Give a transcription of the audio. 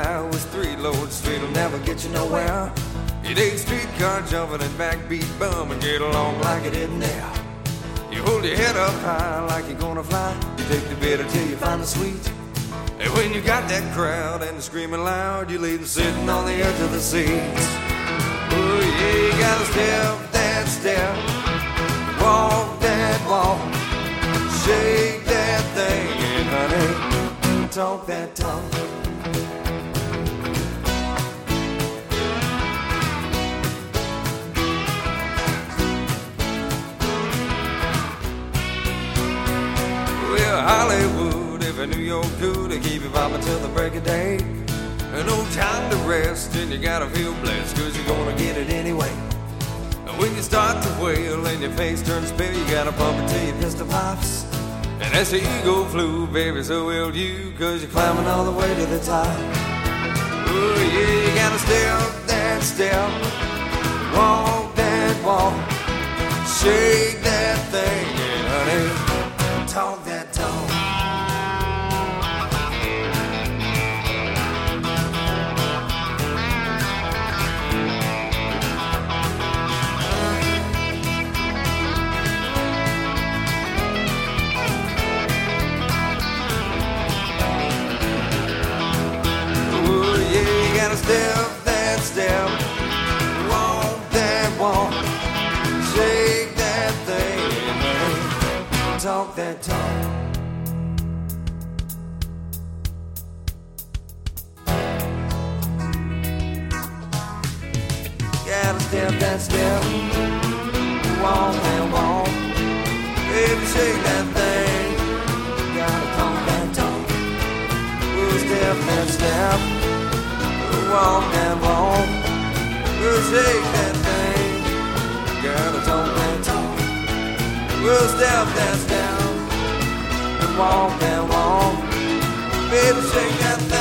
guy with three loads straight will never get you nowhere. You take streetcar jumping and backbeat bum and get along like it isn't there. You hold your head up high like you're gonna fly. You take the bitter till you find the sweet. And when you got that crowd and they're screaming loud, you leave them sitting on the edge of the seats. Oh yeah, you gotta step that step, walk that walk, shake that thing, and honey, talk that talk. Well, Hollywood, if I New York could, to keep you vibing till the break of day. And no time to rest, and you gotta feel blessed, cause you're gonna get it anyway. And when you start to wail and your face turns pale, you gotta pump it till your pistol pops. And as the ego flew, baby, so will you, cause you're climbing all the way to the top. Oh yeah, you gotta step that step, walk that walk, shake that thing, and honey, talk that talk. Step that step, walk that walk, shake that thing, talk that talk. Gotta step that step, walk that walk, baby shake that thing, gotta talk that talk. We'll step that step, walk that walk, we'll shake that thing, gotta talk that talk. We'll step that step, and walk that walk, baby shake that thing.